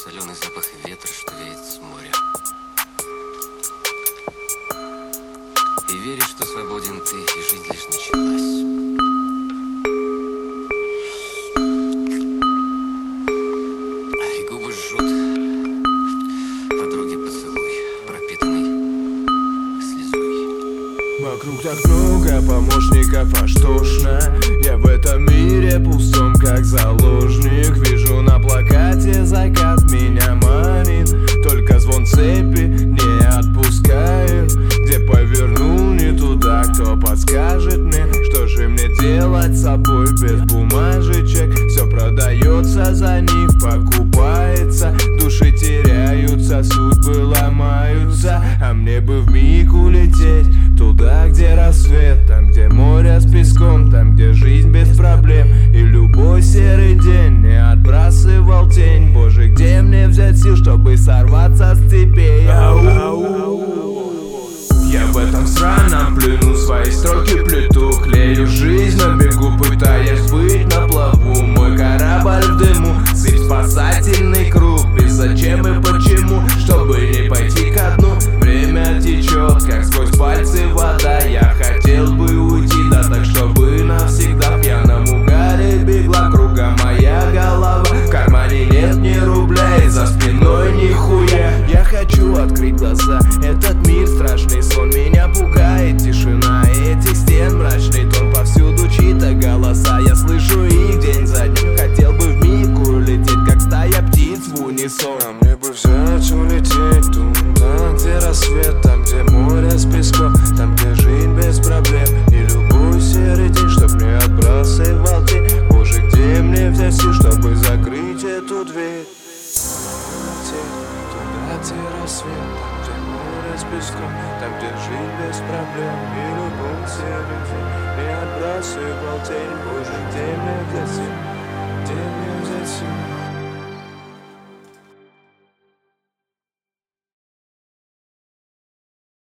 соленый запах ветра, что веет с моря. И веришь, что свободен ты, и жизнь лишь началась. И губы жжет подруги поцелуй, пропитанный слезой. Вокруг так много помощников, аж тошно. Я в этом мире пустом, как заложник. Вижу на плакате закат меня манит, только звон цепи не отпускает. Где повернул не туда, кто подскажет мне, что же мне делать с собой без бумажечек? Все продается, за них покупается, души теряются, судьбы ломаются. А мне бы вмиг улететь туда, где рассвет, там, где море с песком, там, где жизнь без проблем. И любой серый день не отбрасывал тень. Боже, где мне взять сил, чтобы сорваться с цепей? Я в этом сраном плену, свои строки плету, клею жизнь на бегу, пытаясь быть на плаву. Мой корабль в дыму, сыпь спасательный круг, без зачем и почему, чтобы не пойти ко дну. Время течет, как сквозь пальцы вода. Я хотел бы уйти, да так, чтобы навсегда. В пьяном угаре бегла круга моя голова. В кармане нет ни рубля, и за спиной нихуя. Я хочу открыть глаза, этот мир страшный сон меня пугает. Тишина этих стен, мрачный тон, повсюду чьи-то голоса. Я слышу их день за днем, хотел бы вмиг улететь, как стая птиц в унисон. А мне бы взять, улететь туда, где рассвет, там, где море с песком, там, где жизнь без проблем. И любой серый день, чтоб не отбрасывал тень. Боже, где мне взять сил, чтобы закрыть эту дверь? Туда, где рассвет, там, где море с песком, там, где жизнь без проблем. И любой серый день не отбрасывал тень. Боже, где мне взять сил, где мне взять сил?